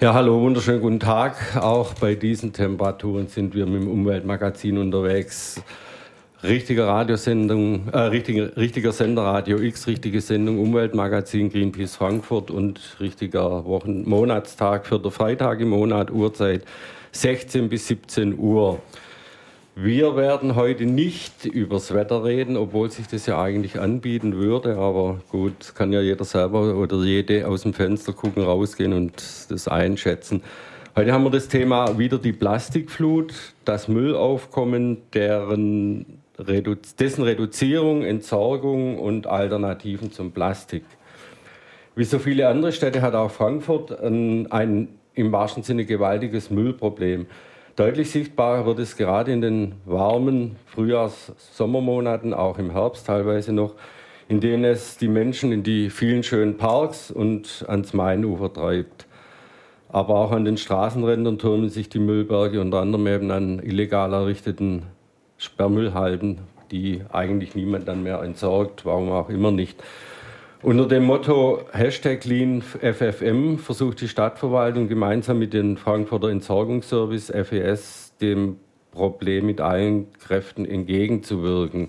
Ja, hallo, wunderschönen guten Tag. Auch bei diesen Temperaturen sind wir mit dem Umweltmagazin unterwegs. Richtiger Sender Radio X, richtige Sendung Umweltmagazin Greenpeace Frankfurt und richtiger Monatstag für den Freitag im Monat, Uhrzeit 16 bis 17 Uhr. Wir werden heute nicht übers Wetter reden, obwohl sich das ja eigentlich anbieten würde. Aber gut, kann ja jeder selber oder jede aus dem Fenster gucken, rausgehen und das einschätzen. Heute haben wir das Thema wieder die Plastikflut, das Müllaufkommen, dessen Reduzierung, Entsorgung und Alternativen zum Plastik. Wie so viele andere Städte hat auch Frankfurt ein im wahrsten Sinne gewaltiges Müllproblem. Deutlich sichtbar wird es gerade in den warmen Frühjahrs-Sommermonaten, auch im Herbst teilweise noch, in denen es die Menschen in die vielen schönen Parks und ans Mainufer treibt. Aber auch an den Straßenrändern türmen sich die Müllberge, unter anderem eben an illegal errichteten Sperrmüllhalden, die eigentlich niemand dann mehr entsorgt, warum auch immer nicht. Unter dem Motto #CleanFFM versucht die Stadtverwaltung gemeinsam mit dem Frankfurter Entsorgungsservice FES dem Problem mit allen Kräften entgegenzuwirken.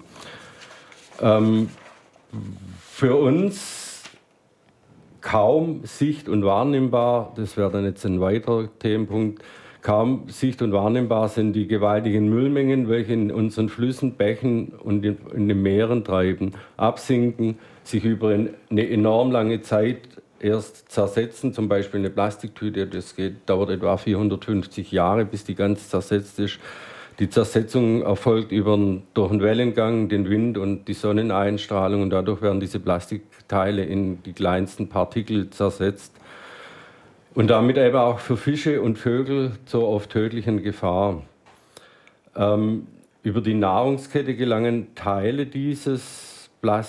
Für uns kaum sicht- und wahrnehmbar, das wäre dann jetzt ein weiterer Themenpunkt, kaum sicht- und wahrnehmbar sind die gewaltigen Müllmengen, welche in unseren Flüssen, Bächen und in den Meeren treiben, absinken, sich über eine enorm lange Zeit erst zersetzen. Zum Beispiel eine Plastiktüte, dauert etwa 450 Jahre, bis die ganz zersetzt ist. Die Zersetzung erfolgt durch den Wellengang, den Wind und die Sonneneinstrahlung und dadurch werden diese Plastikteile in die kleinsten Partikel zersetzt. Und damit eben auch für Fische und Vögel zur oft tödlichen Gefahr. Über die Nahrungskette gelangen Teile dieses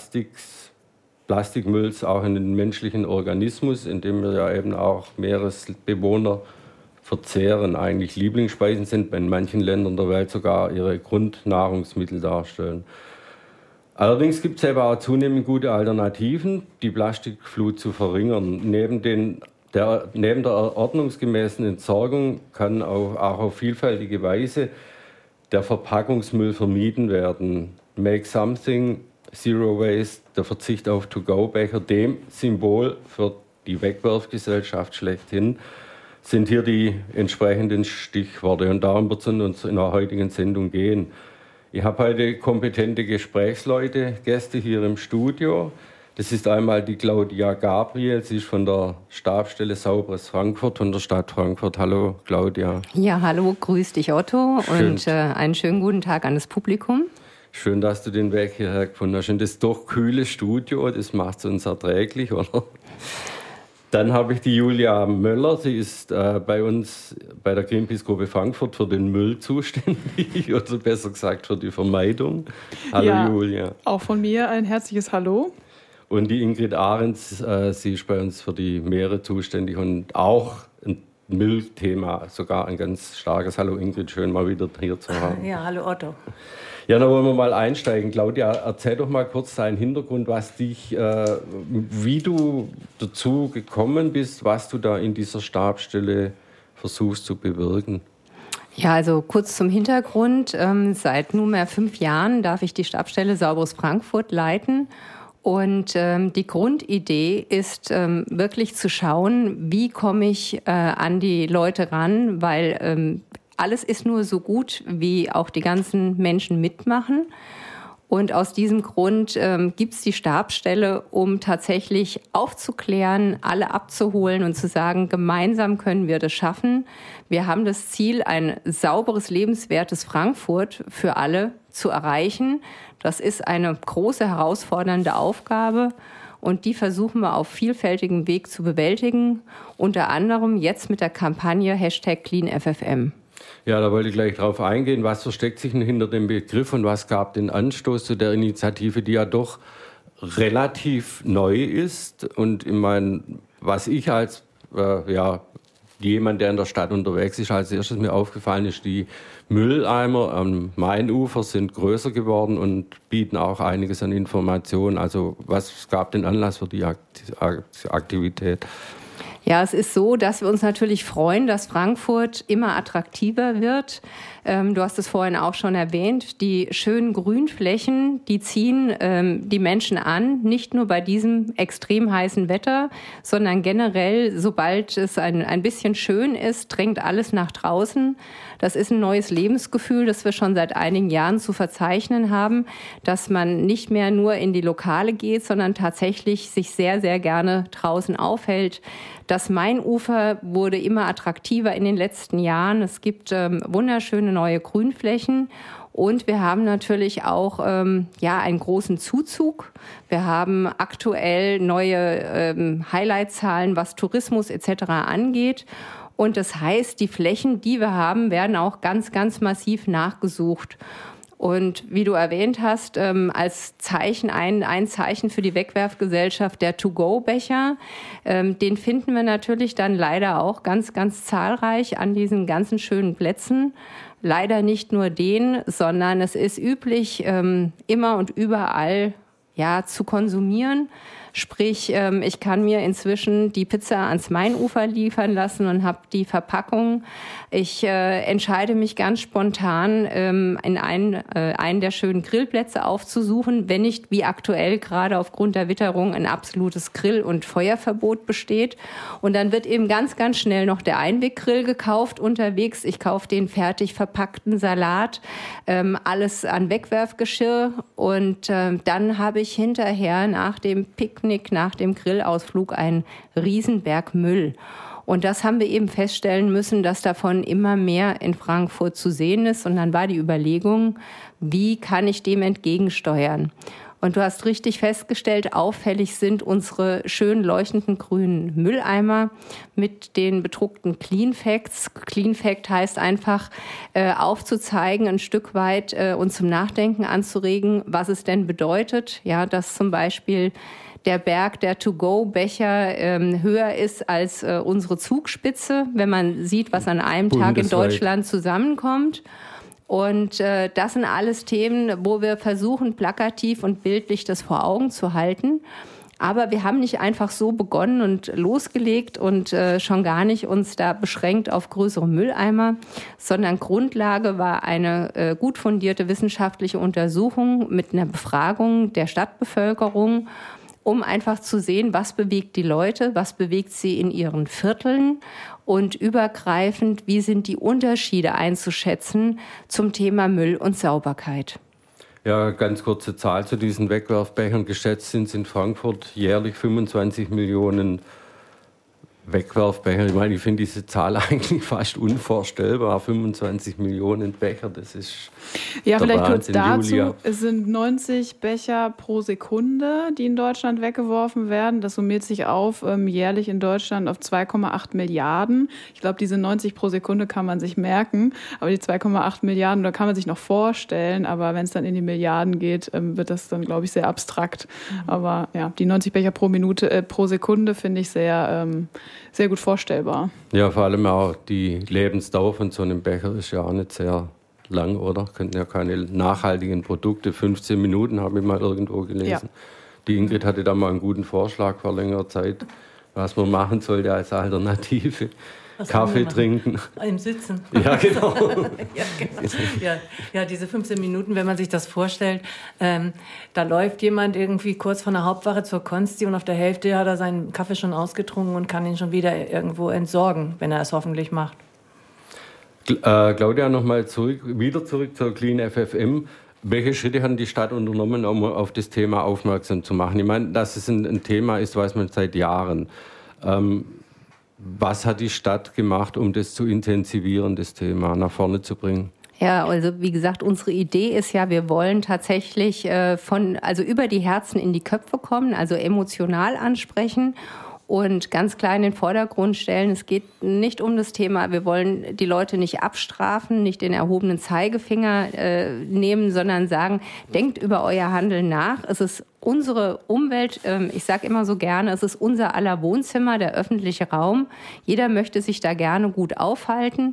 Plastikmülls auch in den menschlichen Organismus, in dem wir ja eben auch Meeresbewohner verzehren, eigentlich Lieblingsspeisen sind, in manchen Ländern der Welt sogar ihre Grundnahrungsmittel darstellen. Allerdings gibt es eben auch zunehmend gute Alternativen, die Plastikflut zu verringern. Neben der ordnungsgemäßen Entsorgung kann auch auf vielfältige Weise der Verpackungsmüll vermieden werden. Make something, zero waste, der Verzicht auf To-Go-Becher, dem Symbol für die Wegwerfgesellschaft schlechthin, sind hier die entsprechenden Stichworte. Und darum wird es uns in der heutigen Sendung gehen. Ich habe heute kompetente Gesprächsleute, Gäste hier im Studio. Das ist einmal die Claudia Gabriel, sie ist von der Stabsstelle Sauberes Frankfurt, von der Stadt Frankfurt. Hallo Claudia. Ja, hallo, grüß dich Otto und einen schönen guten Tag an das Publikum. Schön, dass du den Weg hierher gefunden hast. Und das doch kühle Studio, das macht es uns erträglich, oder? Dann habe ich die Julia Möller, sie ist bei uns bei der Greenpeace-Gruppe Frankfurt für den Müll zuständig, oder besser gesagt für die Vermeidung. Hallo ja, Julia. Auch von mir ein herzliches Hallo. Und die Ingrid Ahrens, sie ist bei uns für die Meere zuständig und auch ein Müllthema, sogar ein ganz starkes. Hallo Ingrid, schön mal wieder hier zu haben. Ja, hallo Otto. Ja, dann wollen wir mal einsteigen. Claudia, erzähl doch mal kurz deinen Hintergrund, wie du dazu gekommen bist, was du da in dieser Stabsstelle versuchst zu bewirken. Ja, also kurz zum Hintergrund. Seit nunmehr 5 Jahren darf ich die Stabsstelle Sauberes Frankfurt leiten. Und die Grundidee ist wirklich zu schauen, wie komme ich an die Leute ran, weil alles ist nur so gut, wie auch die ganzen Menschen mitmachen. Und aus diesem Grund gibt es die Stabsstelle, um tatsächlich aufzuklären, alle abzuholen und zu sagen, gemeinsam können wir das schaffen. Wir haben das Ziel, ein sauberes, lebenswertes Frankfurt für alle zu erreichen. Das ist eine große, herausfordernde Aufgabe und die versuchen wir auf vielfältigem Weg zu bewältigen, unter anderem jetzt mit der Kampagne #CleanFFM. Ja, da wollte ich gleich drauf eingehen. Was versteckt sich denn hinter dem Begriff und was gab den Anstoß zu der Initiative, die ja doch relativ neu ist? Und ich meine, was ich als jemand, der in der Stadt unterwegs ist, als erstes mir aufgefallen ist, die Mülleimer am Mainufer sind größer geworden und bieten auch einiges an Informationen. Also was gab den Anlass für die Aktivität? Ja, es ist so, dass wir uns natürlich freuen, dass Frankfurt immer attraktiver wird. Du hast es vorhin auch schon erwähnt. Die schönen Grünflächen, die ziehen die Menschen an, nicht nur bei diesem extrem heißen Wetter, sondern generell, sobald es ein bisschen schön ist, drängt alles nach draußen. Das ist ein neues Lebensgefühl, das wir schon seit einigen Jahren zu verzeichnen haben, dass man nicht mehr nur in die Lokale geht, sondern tatsächlich sich sehr, sehr gerne draußen aufhält. Das Mainufer wurde immer attraktiver in den letzten Jahren. Es gibt wunderschöne neue Grünflächen. Und wir haben natürlich auch einen großen Zuzug. Wir haben aktuell neue Highlight-Zahlen, was Tourismus etc. angeht. Und das heißt, die Flächen, die wir haben, werden auch ganz, ganz massiv nachgesucht. Und wie du erwähnt hast, als Zeichen, ein Zeichen für die Wegwerfgesellschaft, der To-Go-Becher, den finden wir natürlich dann leider auch ganz, ganz zahlreich an diesen ganzen schönen Plätzen. Leider nicht nur den, sondern es ist üblich, immer und überall zu konsumieren. Sprich, ich kann mir inzwischen die Pizza ans Mainufer liefern lassen und habe die Verpackung. Ich entscheide mich ganz spontan, in einen der schönen Grillplätze aufzusuchen, wenn nicht wie aktuell gerade aufgrund der Witterung ein absolutes Grill- und Feuerverbot besteht. Und dann wird eben ganz, ganz schnell noch der Einweggrill gekauft unterwegs. Ich kaufe den fertig verpackten Salat, alles an Wegwerfgeschirr. Und dann habe ich hinterher nach dem Picknick, nach dem Grillausflug einen Riesenberg Müll. Und das haben wir eben feststellen müssen, dass davon immer mehr in Frankfurt zu sehen ist. Und dann war die Überlegung, wie kann ich dem entgegensteuern? Und du hast richtig festgestellt, auffällig sind unsere schön leuchtenden grünen Mülleimer mit den bedruckten Clean Facts. Clean Fact heißt einfach aufzuzeigen, ein Stück weit uns zum Nachdenken anzuregen, was es denn bedeutet, ja, dass zum Beispiel der Berg der To-Go-Becher höher ist als unsere Zugspitze, wenn man sieht, was an einem Tag in Deutschland zusammenkommt. Und das sind alles Themen, wo wir versuchen, plakativ und bildlich das vor Augen zu halten. Aber wir haben nicht einfach so begonnen und losgelegt und schon gar nicht uns da beschränkt auf größere Mülleimer, sondern Grundlage war eine gut fundierte wissenschaftliche Untersuchung mit einer Befragung der Stadtbevölkerung, um einfach zu sehen, was bewegt die Leute, was bewegt sie in ihren Vierteln und übergreifend, wie sind die Unterschiede einzuschätzen zum Thema Müll und Sauberkeit. Ja, ganz kurze Zahl zu diesen Wegwerfbechern. Geschätzt sind es in Frankfurt jährlich 25 Millionen Wegwerfbecher. Ich meine, ich finde diese Zahl eigentlich fast unvorstellbar. 25 Millionen Becher, das ist ja, der vielleicht Wahnsinn, kurz dazu. Julia. Es sind 90 Becher pro Sekunde, die in Deutschland weggeworfen werden. Das summiert sich auf jährlich in Deutschland auf 2,8 Milliarden. Ich glaube, diese 90 pro Sekunde kann man sich merken. Aber die 2,8 Milliarden, da kann man sich noch vorstellen. Aber wenn es dann in die Milliarden geht, wird das dann, glaube ich, sehr abstrakt. Aber ja, die 90 Becher pro Sekunde finde ich sehr gut vorstellbar. Ja, vor allem auch die Lebensdauer von so einem Becher ist ja auch nicht sehr lang, oder? Könnten ja keine nachhaltigen Produkte. 15 Minuten habe ich mal irgendwo gelesen. Ja. Die Ingrid hatte da mal einen guten Vorschlag vor längerer Zeit, was man machen sollte als Alternative. Was Kaffee trinken. Im Sitzen. Ja, genau. Ja, diese 15 Minuten, wenn man sich das vorstellt, da läuft jemand irgendwie kurz von der Hauptwache zur Konsti und auf der Hälfte hat er seinen Kaffee schon ausgetrunken und kann ihn schon wieder irgendwo entsorgen, wenn er es hoffentlich macht. Claudia, nochmal wieder zurück zur Clean FFM. Welche Schritte hat die Stadt unternommen, um auf das Thema aufmerksam zu machen? Ich meine, dass es ein Thema ist, weiß man seit Jahren. Was hat die Stadt gemacht, um das zu intensivieren, das Thema nach vorne zu bringen? Ja, also wie gesagt, unsere Idee ist ja, wir wollen tatsächlich über die Herzen in die Köpfe kommen, also emotional ansprechen und ganz klar in den Vordergrund stellen. Es geht nicht um das Thema, wir wollen die Leute nicht abstrafen, nicht den erhobenen Zeigefinger nehmen, sondern sagen, denkt über euer Handeln nach. Es ist unsere Umwelt, ich sage immer so gerne, es ist unser aller Wohnzimmer, der öffentliche Raum. Jeder möchte sich da gerne gut aufhalten.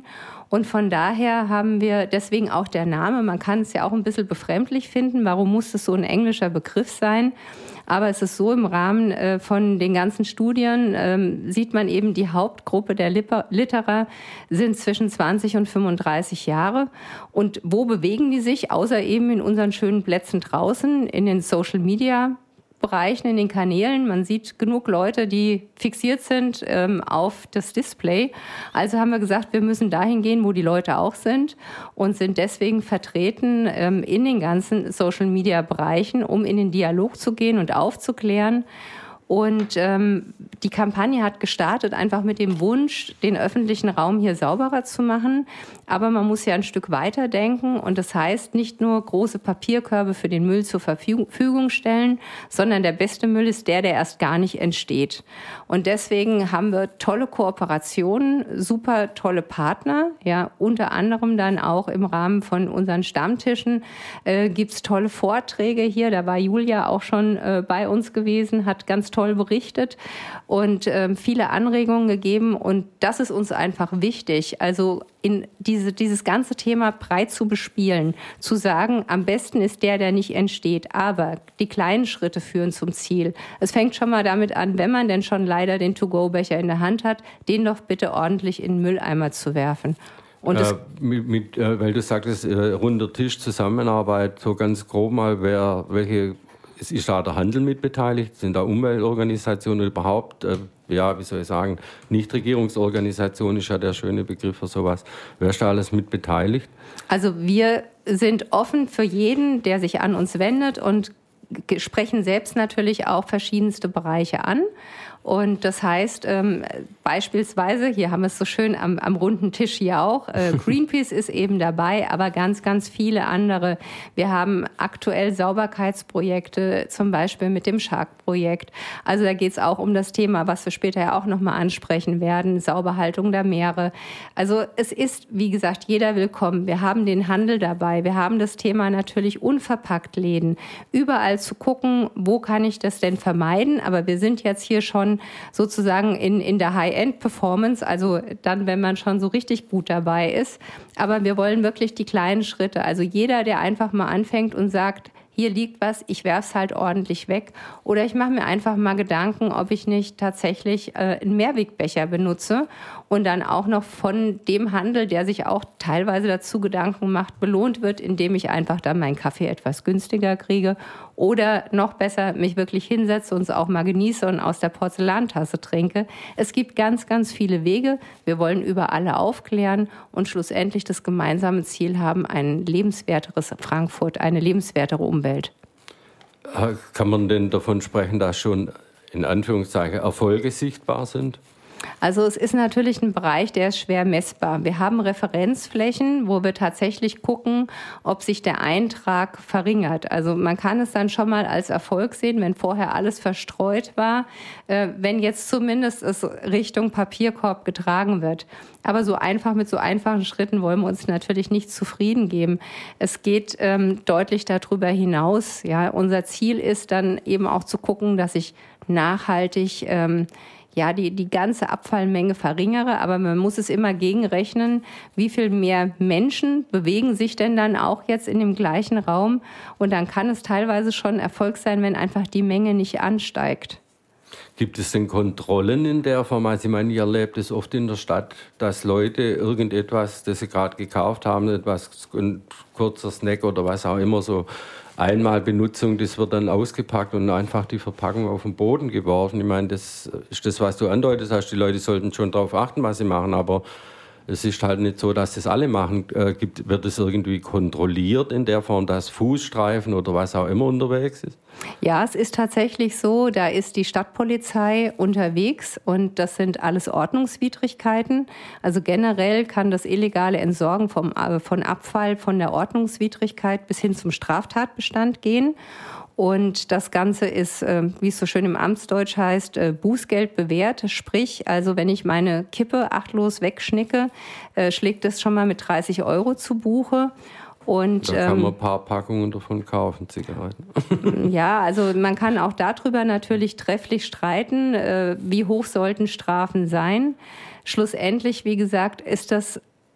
Und von daher haben wir deswegen auch der Name, man kann es ja auch ein bisschen befremdlich finden, warum muss es so ein englischer Begriff sein? Aber es ist so, im Rahmen von den ganzen Studien sieht man eben, die Hauptgruppe der Litterer sind zwischen 20 und 35 Jahre. Und wo bewegen die sich, außer eben in unseren schönen Plätzen draußen, in den Social-Media-Bereichen, in den Kanälen? Man sieht genug Leute, die fixiert sind auf das Display. Also haben wir gesagt, wir müssen dahin gehen, wo die Leute auch sind und sind deswegen vertreten in den ganzen Social-Media-Bereichen, um in den Dialog zu gehen und aufzuklären. Und die Kampagne hat gestartet einfach mit dem Wunsch, den öffentlichen Raum hier sauberer zu machen. Aber man muss ja ein Stück weiter denken. Und das heißt, nicht nur große Papierkörbe für den Müll zur Verfügung stellen, sondern der beste Müll ist der erst gar nicht entsteht. Und deswegen haben wir tolle Kooperationen, super tolle Partner. Ja, unter anderem dann auch im Rahmen von unseren Stammtischen gibt's tolle Vorträge hier. Da war Julia auch schon bei uns gewesen, hat ganz toll berichtet und viele Anregungen gegeben. Und das ist uns einfach wichtig, also in dieses ganze Thema breit zu bespielen, zu sagen, am besten ist der nicht entsteht, aber die kleinen Schritte führen zum Ziel. Es fängt schon mal damit an, wenn man denn schon leider den To-Go-Becher in der Hand hat, den doch bitte ordentlich in den Mülleimer zu werfen. Und weil du sagtest, runder Tisch, Zusammenarbeit, so ganz grob mal, welche ist da der Handel mit beteiligt? Sind da Umweltorganisationen überhaupt, Nichtregierungsorganisationen ist ja der schöne Begriff für sowas. Wer ist da alles mit beteiligt? Also wir sind offen für jeden, der sich an uns wendet und sprechen selbst natürlich auch verschiedenste Bereiche an. Und das heißt, beispielsweise, hier haben wir es so schön am runden Tisch hier auch, Greenpeace ist eben dabei, aber ganz, ganz viele andere. Wir haben aktuell Sauberkeitsprojekte, zum Beispiel mit dem Shark-Projekt. Also da geht es auch um das Thema, was wir später ja auch nochmal ansprechen werden, Sauberhaltung der Meere. Also es ist, wie gesagt, jeder willkommen. Wir haben den Handel dabei. Wir haben das Thema natürlich unverpackt Läden. Überall zu gucken, wo kann ich das denn vermeiden? Aber wir sind jetzt hier schon sozusagen in der High-End-Performance, also dann, wenn man schon so richtig gut dabei ist. Aber wir wollen wirklich die kleinen Schritte. Also jeder, der einfach mal anfängt und sagt, hier liegt was, ich werf's halt ordentlich weg. Oder ich mache mir einfach mal Gedanken, ob ich nicht tatsächlich einen Mehrwegbecher benutze und dann auch noch von dem Handel, der sich auch teilweise dazu Gedanken macht, belohnt wird, indem ich einfach dann meinen Kaffee etwas günstiger kriege. Oder noch besser, mich wirklich hinsetze und es auch mal genieße und aus der Porzellantasse trinke. Es gibt ganz, ganz viele Wege. Wir wollen über alle aufklären und schlussendlich das gemeinsame Ziel haben, ein lebenswerteres Frankfurt, eine lebenswertere Umwelt. Kann man denn davon sprechen, dass schon in Anführungszeichen Erfolge sichtbar sind? Also es ist natürlich ein Bereich, der ist schwer messbar. Wir haben Referenzflächen, wo wir tatsächlich gucken, ob sich der Eintrag verringert. Also man kann es dann schon mal als Erfolg sehen, wenn vorher alles verstreut war, wenn jetzt zumindest es Richtung Papierkorb getragen wird. Aber so einfach mit so einfachen Schritten wollen wir uns natürlich nicht zufrieden geben. Es geht deutlich darüber hinaus. Ja, unser Ziel ist dann eben auch zu gucken, dass ich nachhaltig die ganze Abfallmenge verringere, aber man muss es immer gegenrechnen, wie viel mehr Menschen bewegen sich denn dann auch jetzt in dem gleichen Raum, und dann kann es teilweise schon Erfolg sein, wenn einfach die Menge nicht ansteigt. Gibt es denn Kontrollen in der Form? Also ich meine, ihr erlebt es oft in der Stadt, dass Leute irgendetwas, das sie gerade gekauft haben, etwas, ein kurzer Snack oder was auch immer, so Einmalbenutzung, das wird dann ausgepackt und einfach die Verpackung auf den Boden geworfen. Ich meine, das ist das, was du andeutest hast. Die Leute sollten schon darauf achten, was sie machen, aber es ist halt nicht so, dass das alle machen. Wird es irgendwie kontrolliert in der Form, dass Fußstreifen oder was auch immer unterwegs ist? Ja, es ist tatsächlich so, da ist die Stadtpolizei unterwegs und das sind alles Ordnungswidrigkeiten. Also generell kann das illegale Entsorgen von Abfall von der Ordnungswidrigkeit bis hin zum Straftatbestand gehen. Und das Ganze ist, wie es so schön im Amtsdeutsch heißt, Bußgeld bewährt. Sprich, also wenn ich meine Kippe achtlos wegschnicke, schlägt es schon mal mit 30 € zu Buche. Und, da kann man ein paar Packungen davon kaufen, Zigaretten. Ja, also man kann auch darüber natürlich trefflich streiten, wie hoch sollten Strafen sein. Schlussendlich, wie gesagt, ist das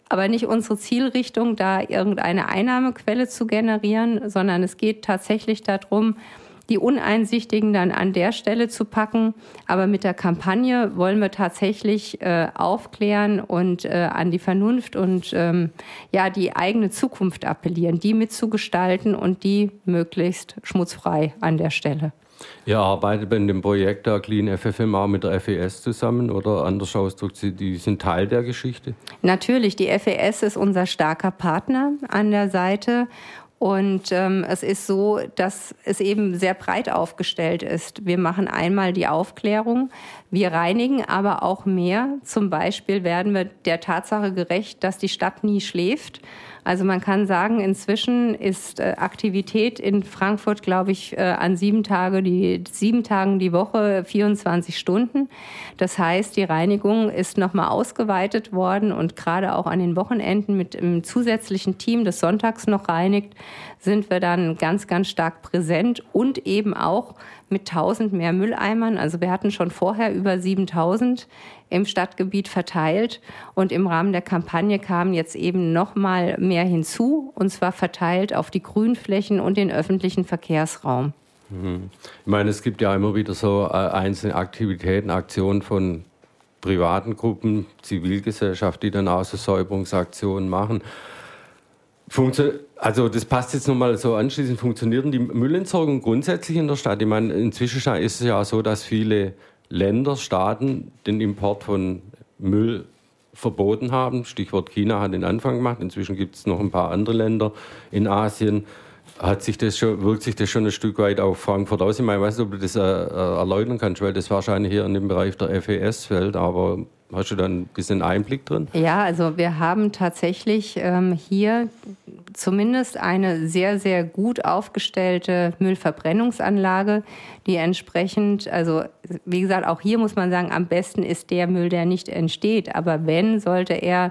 aber nicht unsere Zielrichtung, da irgendeine Einnahmequelle zu generieren, sondern es geht tatsächlich darum, die Uneinsichtigen dann an der Stelle zu packen. Aber mit der Kampagne wollen wir tatsächlich aufklären und an die Vernunft und die eigene Zukunft appellieren, die mitzugestalten und die möglichst schmutzfrei an der Stelle. Ihr arbeitet bei dem Projekt der Clean FFM mit der FES zusammen oder anders ausgedrückt, die sind Teil der Geschichte? Natürlich, die FES ist unser starker Partner an der Seite. Und es ist so, dass es eben sehr breit aufgestellt ist. Wir machen einmal die Aufklärung, wir reinigen aber auch mehr. Zum Beispiel werden wir der Tatsache gerecht, dass die Stadt nie schläft. Also man kann sagen, inzwischen ist Aktivität in Frankfurt, glaube ich, an 7 Tagen die Woche, 24 Stunden. Das heißt, die Reinigung ist nochmal ausgeweitet worden und gerade auch an den Wochenenden mit einem zusätzlichen Team, das sonntags noch reinigt, sind wir dann ganz, ganz stark präsent und eben auch mit 1000 mehr Mülleimern. Also wir hatten schon vorher über 7000 im Stadtgebiet verteilt und im Rahmen der Kampagne kamen jetzt eben noch mal mehr hinzu, und zwar verteilt auf die Grünflächen und den öffentlichen Verkehrsraum. Ich meine, es gibt ja immer wieder so einzelne Aktivitäten, Aktionen von privaten Gruppen, Zivilgesellschaft, die dann auch so Säuberungsaktionen machen. Also das passt jetzt nochmal so anschließend, funktioniert die Müllentsorgung grundsätzlich in der Stadt? Ich meine, inzwischen ist es ja so, dass viele Länder, Staaten den Import von Müll verboten haben. Stichwort China hat den Anfang gemacht. Inzwischen gibt es noch ein paar andere Länder in Asien. Wirkt sich das schon ein Stück weit auf Frankfurt aus? Ich meine, ich weiß nicht, ob du das erläutern kannst, weil das wahrscheinlich hier in dem Bereich der FES fällt, aber hast du da ein bisschen Einblick drin? Ja, also wir haben tatsächlich hier zumindest eine sehr, sehr gut aufgestellte Müllverbrennungsanlage, die entsprechend, also wie gesagt, auch hier muss man sagen, am besten ist der Müll, der nicht entsteht. Aber wenn, sollte er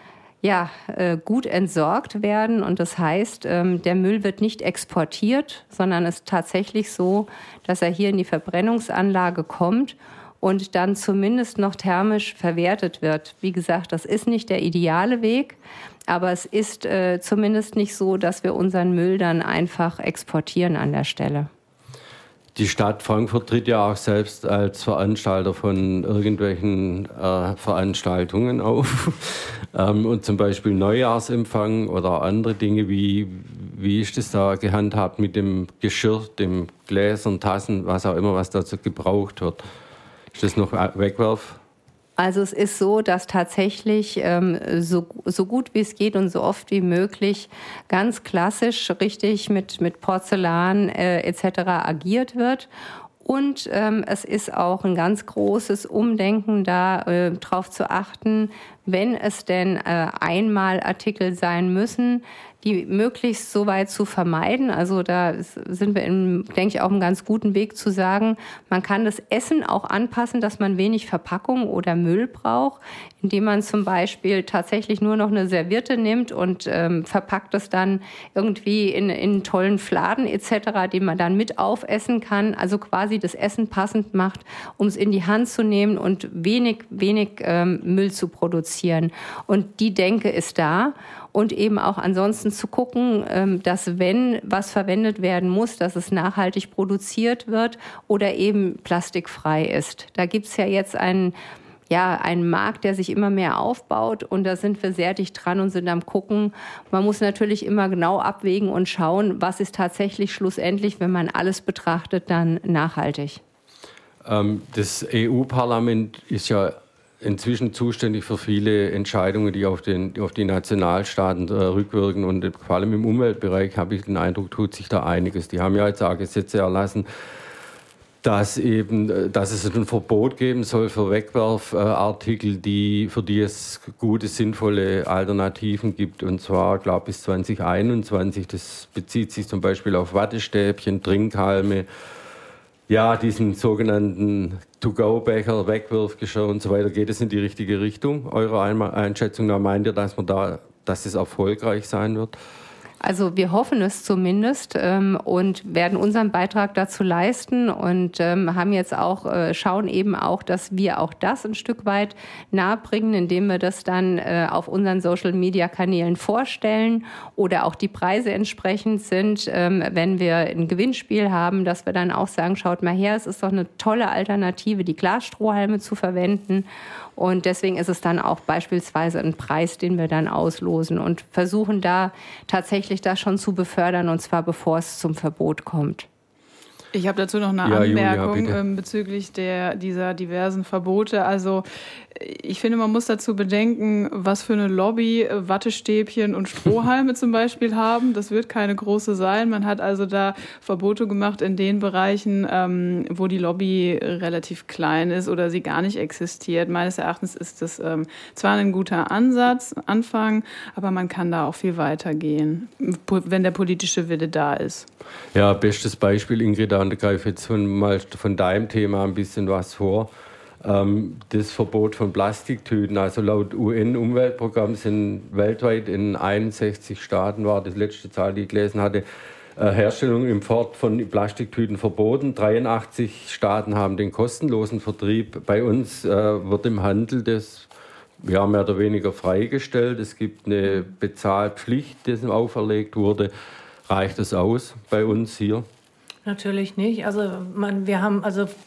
gut entsorgt werden. Und das heißt, der Müll wird nicht exportiert, sondern es ist tatsächlich so, dass er hier in die Verbrennungsanlage kommt und dann zumindest noch thermisch verwertet wird. Wie gesagt, das ist nicht der ideale Weg, aber es ist zumindest nicht so, dass wir unseren Müll dann einfach exportieren an der Stelle. Die Stadt Frankfurt tritt ja auch selbst als Veranstalter von irgendwelchen Veranstaltungen auf. Und zum Beispiel Neujahrsempfang oder andere Dinge. Wie ist das da gehandhabt mit dem Geschirr, dem Gläsern, Tassen, was auch immer, was dazu gebraucht wird? Ist das noch Wegwerf? Also es ist so, dass tatsächlich so gut wie es geht und so oft wie möglich ganz klassisch richtig mit Porzellan etc. agiert wird. Und es ist auch ein ganz großes Umdenken da, darauf zu achten, wenn es denn Einmalartikel sein müssen, die möglichst so weit zu vermeiden. Also da sind wir, denke ich, auf einem ganz guten Weg zu sagen, man kann das Essen auch anpassen, dass man wenig Verpackung oder Müll braucht, indem man zum Beispiel tatsächlich nur noch eine Serviette nimmt und verpackt es dann irgendwie in tollen Fladen etc., die man dann mit aufessen kann. Also quasi das Essen passend macht, um es in die Hand zu nehmen und wenig Müll zu produzieren. Und die Denke ist da. Und eben auch ansonsten zu gucken, dass wenn was verwendet werden muss, dass es nachhaltig produziert wird oder eben plastikfrei ist. Da gibt es ja jetzt einen Markt, der sich immer mehr aufbaut, und da sind wir sehr dicht dran und sind am Gucken. Man muss natürlich immer genau abwägen und schauen, was ist tatsächlich schlussendlich, wenn man alles betrachtet, dann nachhaltig. Das EU-Parlament ist ja inzwischen zuständig für viele Entscheidungen, die auf die Nationalstaaten rückwirken. Und vor allem im Umweltbereich habe ich den Eindruck, tut sich da einiges. Die haben ja jetzt auch Gesetze erlassen, dass es ein Verbot geben soll für Wegwerfartikel, für die es gute, sinnvolle Alternativen gibt. Und zwar, glaube ich, bis 2021. Das bezieht sich zum Beispiel auf Wattestäbchen, Trinkhalme, ja, diesen sogenannten To-Go-Becher, Wegwerfgeschirr und so weiter. Geht es in die richtige Richtung? Eurer Einschätzung nach meint ihr, dass es erfolgreich sein wird? Also wir hoffen es zumindest und werden unseren Beitrag dazu leisten und haben jetzt auch, schauen eben auch, dass wir auch das ein Stück weit nahebringen, indem wir das dann auf unseren Social-Media-Kanälen vorstellen oder auch die Preise entsprechend sind, wenn wir ein Gewinnspiel haben, dass wir dann auch sagen, schaut mal her, es ist doch eine tolle Alternative, die Glasstrohhalme zu verwenden. Und deswegen ist es dann auch beispielsweise ein Preis, den wir dann auslosen und versuchen da tatsächlich das schon zu befördern, und zwar bevor es zum Verbot kommt. Ich habe dazu noch eine Anmerkung bezüglich dieser diversen Verbote. Also ich finde, man muss dazu bedenken, was für eine Lobby Wattestäbchen und Strohhalme zum Beispiel haben. Das wird keine große sein. Man hat also da Verbote gemacht in den Bereichen, wo die Lobby relativ klein ist oder sie gar nicht existiert. Meines Erachtens ist das zwar ein guter Anfang, aber man kann da auch viel weiter gehen, wenn der politische Wille da ist. Ja, bestes Beispiel, Ingrid, da greife jetzt mal von deinem Thema ein bisschen was vor. Das Verbot von Plastiktüten. Also laut UN-Umweltprogramm sind weltweit in 61 Staaten, war die letzte Zahl, die ich gelesen hatte, Herstellung und Import von Plastiktüten verboten. 83 Staaten haben den kostenlosen Vertrieb. Bei uns wird im Handel das mehr oder weniger freigestellt. Es gibt eine Bezahlpflicht, die auferlegt wurde. Reicht das aus bei uns hier? Natürlich nicht. Also wir haben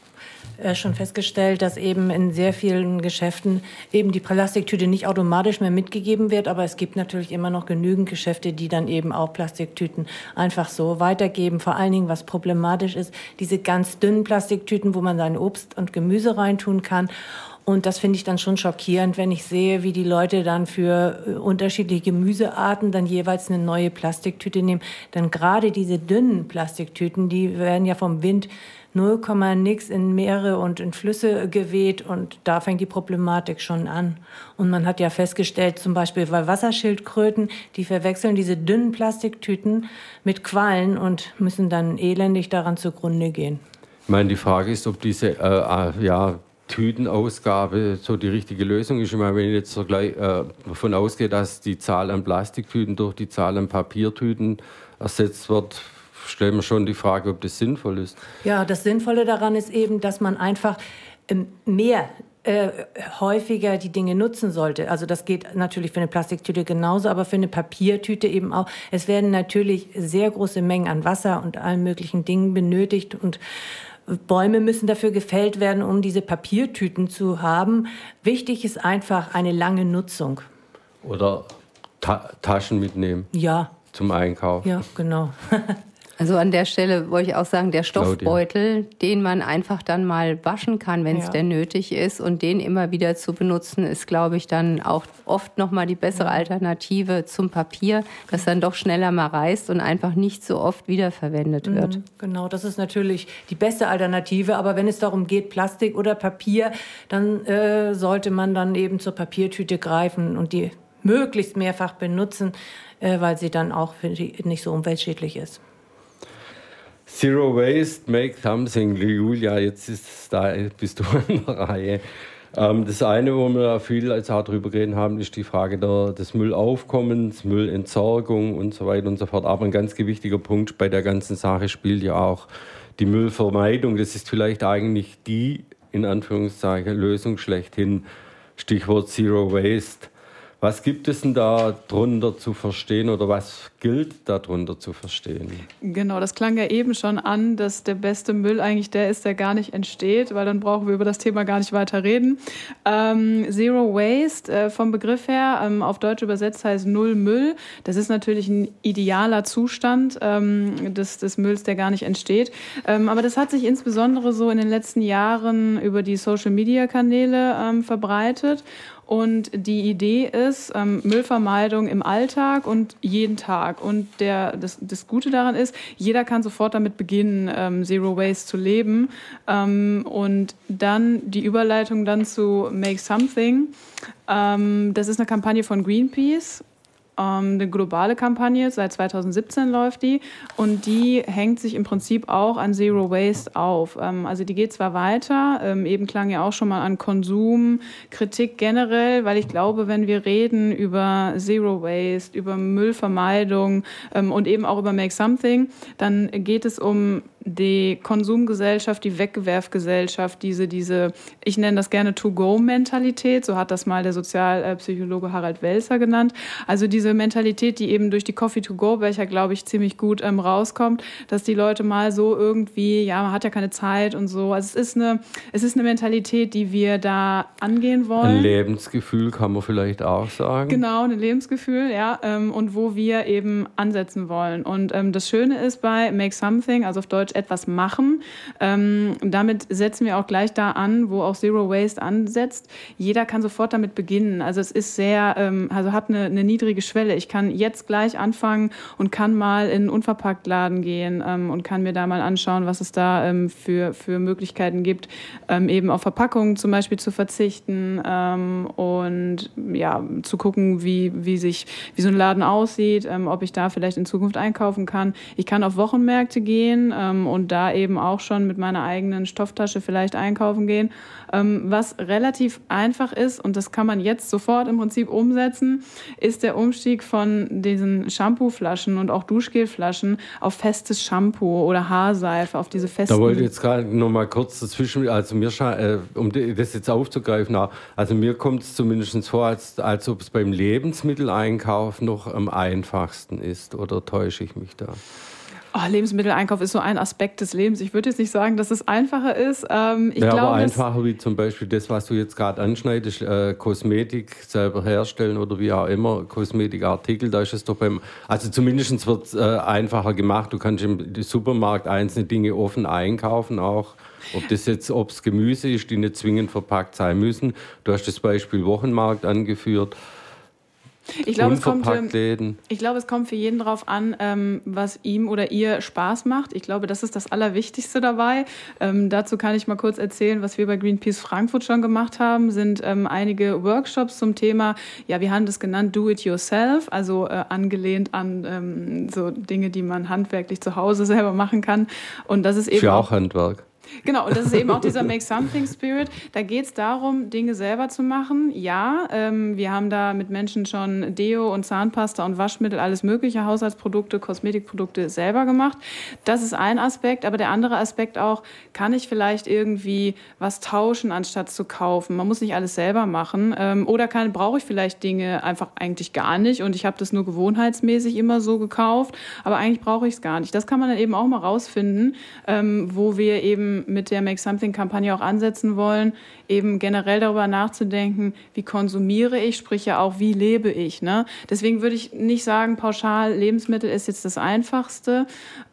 schon festgestellt, dass eben in sehr vielen Geschäften eben die Plastiktüte nicht automatisch mehr mitgegeben wird, aber es gibt natürlich immer noch genügend Geschäfte, die dann eben auch Plastiktüten einfach so weitergeben. Vor allen Dingen, was problematisch ist, diese ganz dünnen Plastiktüten, wo man sein Obst und Gemüse reintun kann. Und das finde ich dann schon schockierend, wenn ich sehe, wie die Leute dann für unterschiedliche Gemüsearten dann jeweils eine neue Plastiktüte nehmen. Denn gerade diese dünnen Plastiktüten, die werden ja vom Wind 0,nix in Meere und in Flüsse geweht und da fängt die Problematik schon an. Und man hat ja festgestellt, zum Beispiel bei Wasserschildkröten, die verwechseln diese dünnen Plastiktüten mit Quallen und müssen dann elendig daran zugrunde gehen. Ich meine, die Frage ist, ob diese Tütenausgabe so die richtige Lösung ist. Ich meine, wenn ich jetzt davon ausgehe, dass die Zahl an Plastiktüten durch die Zahl an Papiertüten ersetzt wird, stellen wir schon die Frage, ob das sinnvoll ist. Ja, das Sinnvolle daran ist eben, dass man einfach häufiger die Dinge nutzen sollte. Also das geht natürlich für eine Plastiktüte genauso, aber für eine Papiertüte eben auch. Es werden natürlich sehr große Mengen an Wasser und allen möglichen Dingen benötigt und Bäume müssen dafür gefällt werden, um diese Papiertüten zu haben. Wichtig ist einfach eine lange Nutzung. Oder Taschen mitnehmen. Ja. Zum Einkauf. Ja, genau. Also an der Stelle wollte ich auch sagen, der Stoffbeutel, den man einfach dann mal waschen kann, wenn es denn nötig ist, und den immer wieder zu benutzen, ist, glaube ich, dann auch oft nochmal die bessere Alternative zum Papier, das dann doch schneller mal reißt und einfach nicht so oft wiederverwendet wird. Genau, das ist natürlich die beste Alternative, aber wenn es darum geht, Plastik oder Papier, dann sollte man dann eben zur Papiertüte greifen und die möglichst mehrfach benutzen, weil sie dann auch nicht so umweltschädlich ist. Zero Waste, make something. Julia, jetzt bist du an der Reihe. Das eine, wo wir viel auch drüber reden haben, ist die Frage des Müllaufkommens, Müllentsorgung und so weiter und so fort. Aber ein ganz gewichtiger Punkt bei der ganzen Sache spielt ja auch die Müllvermeidung. Das ist vielleicht eigentlich die, in Anführungszeichen, Lösung schlechthin. Stichwort Zero Waste. Was gibt es denn da drunter zu verstehen oder was gilt darunter zu verstehen? Genau, das klang ja eben schon an, dass der beste Müll eigentlich der ist, der gar nicht entsteht, weil dann brauchen wir über das Thema gar nicht weiter reden. Zero Waste, vom Begriff her, auf Deutsch übersetzt heißt Null Müll. Das ist natürlich ein idealer Zustand des Mülls, der gar nicht entsteht. Aber das hat sich insbesondere so in den letzten Jahren über die Social-Media-Kanäle verbreitet. Und die Idee ist Müllvermeidung im Alltag und jeden Tag. Und das Gute daran ist, jeder kann sofort damit beginnen, Zero Waste zu leben. Und dann die Überleitung dann zu Make Something. Das ist eine Kampagne von Greenpeace. eine globale Kampagne, seit 2017 läuft die und die hängt sich im Prinzip auch an Zero Waste auf. Also die geht zwar weiter, eben klang ja auch schon mal an Konsum, Kritik generell, weil ich glaube, wenn wir reden über Zero Waste, über Müllvermeidung und eben auch über Make Something, dann geht es um die Konsumgesellschaft, die Wegwerfgesellschaft, diese, ich nenne das gerne To-Go-Mentalität, so hat das mal der Sozialpsychologe Harald Welzer genannt. Also diese Mentalität, die eben durch die Coffee-to-Go-Becher, glaube ich, ziemlich gut rauskommt, dass die Leute mal so irgendwie, ja, man hat ja keine Zeit und so. Also es ist eine Mentalität, die wir da angehen wollen. Ein Lebensgefühl kann man vielleicht auch sagen. Genau, ein Lebensgefühl, ja, und wo wir eben ansetzen wollen. Und das Schöne ist bei Make Something, also auf Deutsch etwas machen. Damit setzen wir auch gleich da an, wo auch Zero Waste ansetzt. Jeder kann sofort damit beginnen. Also es ist sehr, hat eine niedrige Schwelle. Ich kann jetzt gleich anfangen und kann mal in einen Unverpacktladen gehen und kann mir da mal anschauen, was es da für Möglichkeiten gibt, eben auf Verpackungen zum Beispiel zu verzichten und ja, zu gucken, wie so ein Laden aussieht, ob ich da vielleicht in Zukunft einkaufen kann. Ich kann auf Wochenmärkte gehen und da eben auch schon mit meiner eigenen Stofftasche vielleicht einkaufen gehen, was relativ einfach ist und das kann man jetzt sofort im Prinzip umsetzen, ist der Umstieg von diesen Shampooflaschen und auch Duschgelflaschen auf festes Shampoo oder Haarseife, auf diese festen... Da wollte ich jetzt gerade noch mal kurz dazwischen, also mir um das jetzt aufzugreifen, also mir kommt es zumindest vor, als ob es beim Lebensmitteleinkauf noch am einfachsten ist, oder täusche ich mich da? Oh, Lebensmitteleinkauf ist so ein Aspekt des Lebens. Ich würde jetzt nicht sagen, dass es einfacher ist. Aber einfacher wie zum Beispiel das, was du jetzt gerade anschneidest, Kosmetik selber herstellen oder wie auch immer, Kosmetikartikel, da ist es doch also zumindest wird es einfacher gemacht. Du kannst im Supermarkt einzelne Dinge offen einkaufen auch. Ob es Gemüse ist, die nicht zwingend verpackt sein müssen. Du hast das Beispiel Wochenmarkt angeführt. Ich glaube, es kommt für jeden drauf an, was ihm oder ihr Spaß macht. Ich glaube, das ist das Allerwichtigste dabei. Dazu kann ich mal kurz erzählen, was wir bei Greenpeace Frankfurt schon gemacht haben, sind einige Workshops zum Thema, ja, wir haben das genannt Do It Yourself, also angelehnt an so Dinge, die man handwerklich zu Hause selber machen kann. Und das ist eben auch Handwerk. Genau, und das ist eben auch dieser Make Something Spirit. Da geht es darum, Dinge selber zu machen. Ja, wir haben da mit Menschen schon Deo und Zahnpasta und Waschmittel, alles mögliche, Haushaltsprodukte, Kosmetikprodukte selber gemacht. Das ist ein Aspekt, aber der andere Aspekt auch, kann ich vielleicht irgendwie was tauschen, anstatt zu kaufen? Man muss nicht alles selber machen. Oder brauche ich vielleicht Dinge einfach eigentlich gar nicht und ich habe das nur gewohnheitsmäßig immer so gekauft, aber eigentlich brauche ich es gar nicht. Das kann man dann eben auch mal rausfinden, wo wir eben mit der Make Something-Kampagne auch ansetzen wollen, eben generell darüber nachzudenken, wie konsumiere ich, sprich ja auch, wie lebe ich. Ne? Deswegen würde ich nicht sagen, pauschal, Lebensmittel ist jetzt das Einfachste.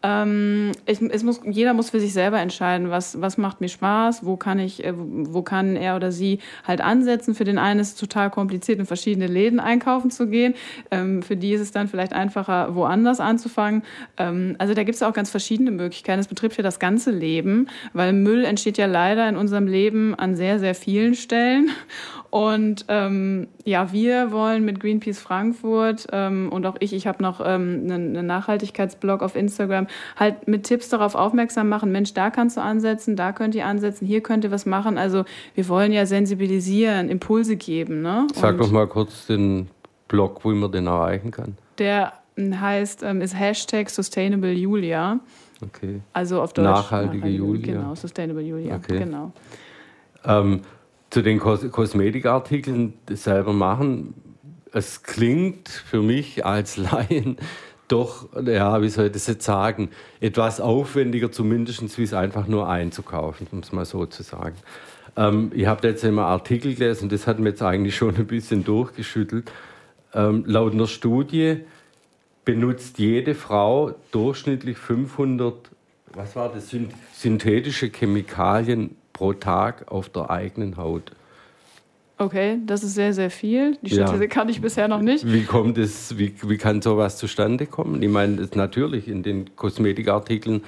Jeder muss für sich selber entscheiden, was macht mir Spaß, wo kann er oder sie halt ansetzen. Für den einen ist es total kompliziert, in verschiedene Läden einkaufen zu gehen. Für die ist es dann vielleicht einfacher, woanders anzufangen. Also da gibt es auch ganz verschiedene Möglichkeiten. Es betrifft ja das ganze Leben, weil Müll entsteht ja leider in unserem Leben an sehr, sehr vielen Stellen. Und wir wollen mit Greenpeace Frankfurt und auch ich habe noch einen Nachhaltigkeitsblog auf Instagram, halt mit Tipps darauf aufmerksam machen, Mensch, da kannst du ansetzen, da könnt ihr ansetzen, hier könnt ihr was machen. Also wir wollen ja sensibilisieren, Impulse geben. Ne? Sag doch mal kurz den Blog, wo man den erreichen kann. Der ist Hashtag Sustainable Julia. Okay. Also auf Deutsch. Nachhaltige Julia. Genau, Sustainable Julia. Okay. Genau. Zu den Kosmetikartikeln selber machen, es klingt für mich als Laien doch, ja, wie soll ich das jetzt sagen, etwas aufwendiger zumindest, wie es einfach nur einzukaufen, um es mal so zu sagen. Ich habe jetzt immer Artikel gelesen, das hat mir jetzt eigentlich schon ein bisschen durchgeschüttelt. Laut einer Studie benutzt jede Frau durchschnittlich 500, synthetische Chemikalien pro Tag auf der eigenen Haut. Okay, das ist sehr, sehr viel. Die Statistik kann ich bisher noch nicht. Wie kann sowas zustande kommen? Ich meine, natürlich in den Kosmetikartikeln,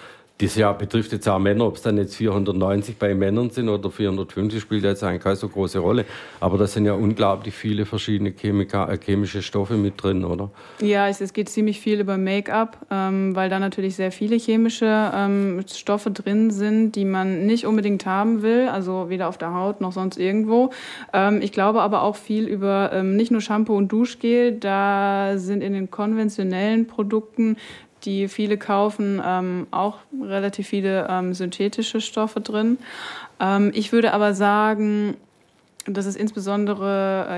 Das ja betrifft jetzt auch Männer, ob es dann jetzt 490 bei Männern sind oder 450, spielt jetzt eigentlich keine so große Rolle. Aber da sind ja unglaublich viele verschiedene chemische Stoffe mit drin, oder? Ja, es geht ziemlich viel über Make-up, weil da natürlich sehr viele chemische Stoffe drin sind, die man nicht unbedingt haben will, also weder auf der Haut noch sonst irgendwo. Ich glaube aber auch viel über nicht nur Shampoo und Duschgel, da sind in den konventionellen Produkten, die viele kaufen, auch relativ viele synthetische Stoffe drin. Ich würde aber sagen, dass es insbesondere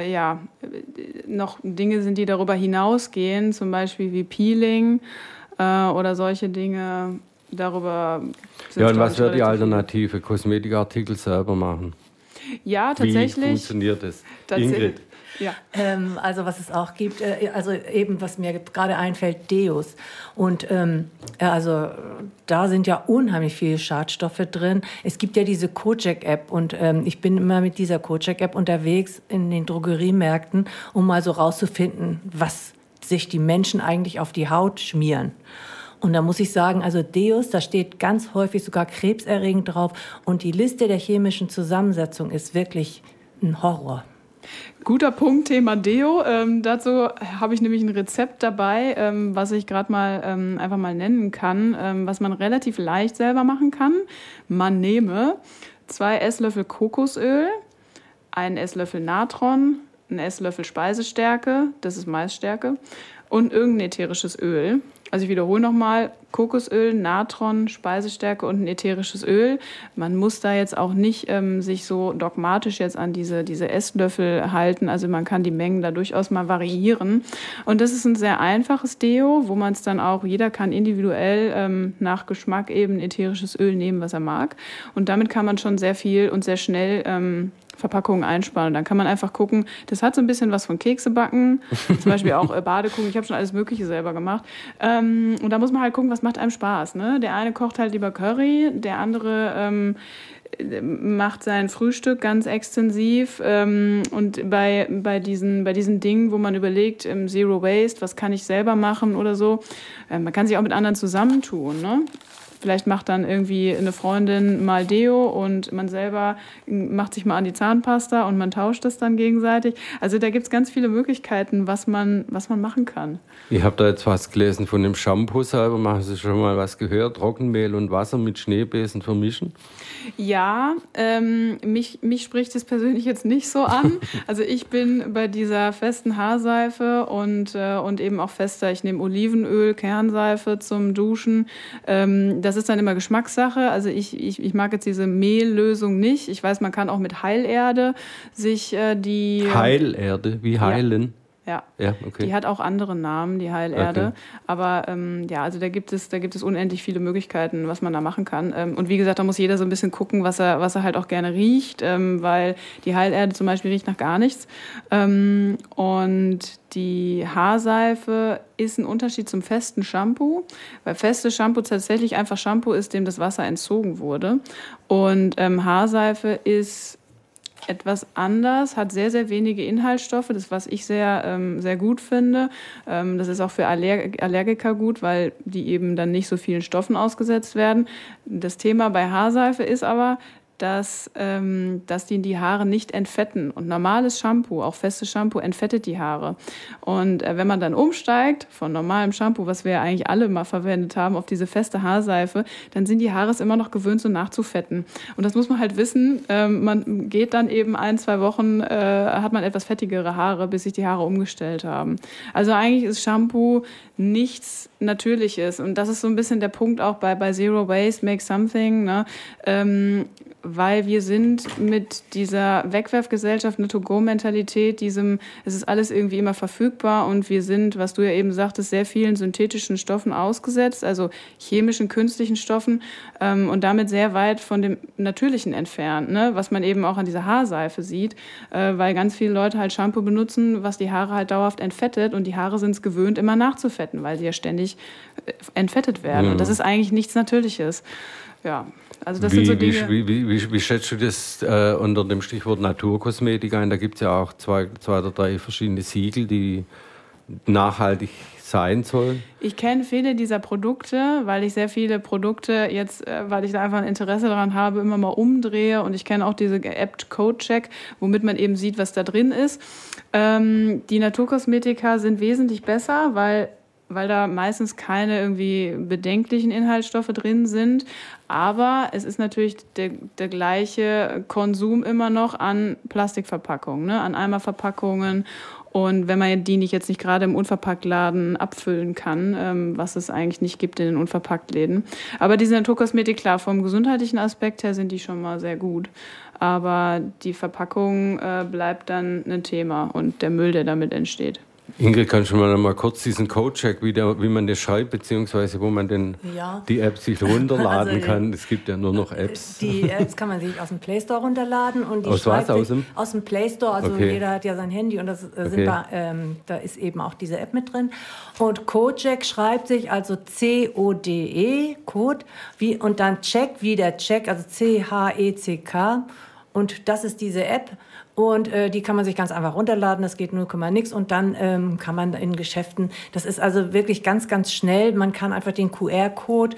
noch Dinge sind, die darüber hinausgehen, zum Beispiel wie Peeling oder solche Dinge. Darüber sind ja, und was wäre die Alternative? Kosmetikartikel selber machen? Ja, tatsächlich. Wie funktioniert das? Ingrid? Ja. Also was es auch gibt, also eben was mir gerade einfällt, Deos. Und also da sind ja unheimlich viele Schadstoffe drin. Es gibt ja diese Kojak-App und ich bin immer mit dieser Kojak-App unterwegs in den Drogeriemärkten, um mal so rauszufinden, was sich die Menschen eigentlich auf die Haut schmieren. Und da muss ich sagen, also Deos, da steht ganz häufig sogar krebserregend drauf. Und die Liste der chemischen Zusammensetzung ist wirklich ein Horror. Guter Punkt, Thema Deo. Dazu habe ich nämlich ein Rezept dabei, was ich gerade mal einfach mal nennen kann, was man relativ leicht selber machen kann. Man nehme 2 Esslöffel Kokosöl, 1 Esslöffel Natron, 1 Esslöffel Speisestärke, das ist Maisstärke, und irgendein ätherisches Öl. Also ich wiederhole nochmal, Kokosöl, Natron, Speisestärke und ein ätherisches Öl. Man muss da jetzt auch nicht sich so dogmatisch jetzt an diese Esslöffel halten. Also man kann die Mengen da durchaus mal variieren. Und das ist ein sehr einfaches Deo, wo man es dann auch, jeder kann individuell nach Geschmack eben ätherisches Öl nehmen, was er mag. Und damit kann man schon sehr viel und sehr schnell Verpackungen einsparen. Und dann kann man einfach gucken, das hat so ein bisschen was von Keksebacken, zum Beispiel auch Badekuchen. Ich habe schon alles Mögliche selber gemacht. Und da muss man halt gucken, was macht einem Spaß. Ne? Der eine kocht halt lieber Curry, der andere macht sein Frühstück ganz extensiv. Und bei diesen Dingen, wo man überlegt, Zero Waste, was kann ich selber machen oder so, man kann sich auch mit anderen zusammentun, ne? Vielleicht macht dann irgendwie eine Freundin mal Deo und man selber macht sich mal an die Zahnpasta und man tauscht das dann gegenseitig. Also da gibt es ganz viele Möglichkeiten, was man machen kann. Ich habe da jetzt was gelesen von dem Shampoo selber. Machen Sie schon mal was gehört? Trockenmehl und Wasser mit Schneebesen vermischen? Ja, mich spricht es persönlich jetzt nicht so an. Also ich bin bei dieser festen Haarseife und eben auch fester, ich nehme Olivenöl, Kernseife zum Duschen. Das ist dann immer Geschmackssache. Also ich mag jetzt diese Mehllösung nicht. Ich weiß, man kann auch mit Heilerde sich die... Heilerde? Wie heilen? Ja, okay. Die hat auch andere Namen, die Heilerde. Okay. Aber also da gibt es unendlich viele Möglichkeiten, was man da machen kann. Und wie gesagt, da muss jeder so ein bisschen gucken, was er halt auch gerne riecht, weil die Heilerde zum Beispiel riecht nach gar nichts. Und die Haarseife ist ein Unterschied zum festen Shampoo, weil festes Shampoo tatsächlich einfach Shampoo ist, dem das Wasser entzogen wurde. Und Haarseife ist etwas anders, hat sehr, sehr wenige Inhaltsstoffe, das was ich sehr, sehr gut finde. Das ist auch für Allergiker gut, weil die eben dann nicht so vielen Stoffen ausgesetzt werden. Das Thema bei Haarseife ist aber, dass die Haare nicht entfetten. Und normales Shampoo, auch festes Shampoo, entfettet die Haare. Und wenn man dann umsteigt von normalem Shampoo, was wir ja eigentlich alle mal verwendet haben, auf diese feste Haarseife, dann sind die Haare es immer noch gewöhnt, so nachzufetten. Und das muss man halt wissen. Man geht dann eben 1-2 Wochen, hat man etwas fettigere Haare, bis sich die Haare umgestellt haben. Also eigentlich ist Shampoo nichts Natürliches. Und das ist so ein bisschen der Punkt auch bei Zero Waste, Make Something, ne? Weil wir sind mit dieser Wegwerfgesellschaft, eine To-Go-Mentalität, es ist alles irgendwie immer verfügbar und wir sind, was du ja eben sagtest, sehr vielen synthetischen Stoffen ausgesetzt, also chemischen, künstlichen Stoffen und damit sehr weit von dem Natürlichen entfernt, ne? Was man eben auch an dieser Haarseife sieht, weil ganz viele Leute halt Shampoo benutzen, was die Haare halt dauerhaft entfettet und die Haare sind es gewöhnt, immer nachzufetten, weil sie ja ständig entfettet werden und das ist eigentlich nichts Natürliches. Ja, also das sind so Dinge. Wie schätzt du das unter dem Stichwort Naturkosmetik ein? Da gibt es ja auch 2 oder 3 verschiedene Siegel, die nachhaltig sein soll? Ich kenne viele dieser Produkte, weil ich sehr viele Produkte jetzt, weil ich da einfach ein Interesse daran habe, immer mal umdrehe. Und ich kenne auch diese App CodeCheck, womit man eben sieht, was da drin ist. Die Naturkosmetika sind wesentlich besser, weil da meistens keine irgendwie bedenklichen Inhaltsstoffe drin sind. Aber es ist natürlich der gleiche Konsum immer noch an Plastikverpackungen, ne? An Eimerverpackungen. Und wenn man die jetzt nicht gerade im Unverpacktladen abfüllen kann, was es eigentlich nicht gibt in den Unverpacktläden. Aber diese Naturkosmetik, klar, vom gesundheitlichen Aspekt her sind die schon mal sehr gut. Aber die Verpackung bleibt dann ein Thema und der Müll, der damit entsteht. Ingrid, kannst du mal noch kurz diesen Codecheck, wie man das schreibt, beziehungsweise wo man denn die App sich runterladen kann? Es gibt ja nur noch Apps. Die Apps kann man sich aus dem Play Store runterladen. Und die aus was? Aus dem Play Store. Also okay. Jeder hat ja sein Handy und da ist eben auch diese App mit drin. Und Codecheck schreibt sich also C-O-D-E, Code, und dann Check wie der Check, also C-H-E-C-K. Und das ist diese App. Und die kann man sich ganz einfach runterladen, das geht 0,nix und dann kann man in Geschäften, das ist also wirklich ganz, ganz schnell, man kann einfach den QR-Code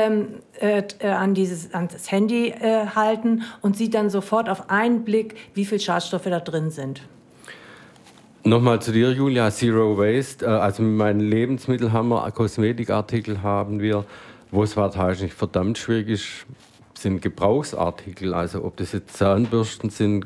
an das Handy halten und sieht dann sofort auf einen Blick, wie viel Schadstoffe da drin sind. Nochmal zu dir, Julia, Zero Waste, also mit meinen Lebensmitteln haben wir, Kosmetikartikel haben wir, wo es wahrscheinlich verdammt schwierig ist, sind Gebrauchsartikel, also ob das jetzt Zahnbürsten sind,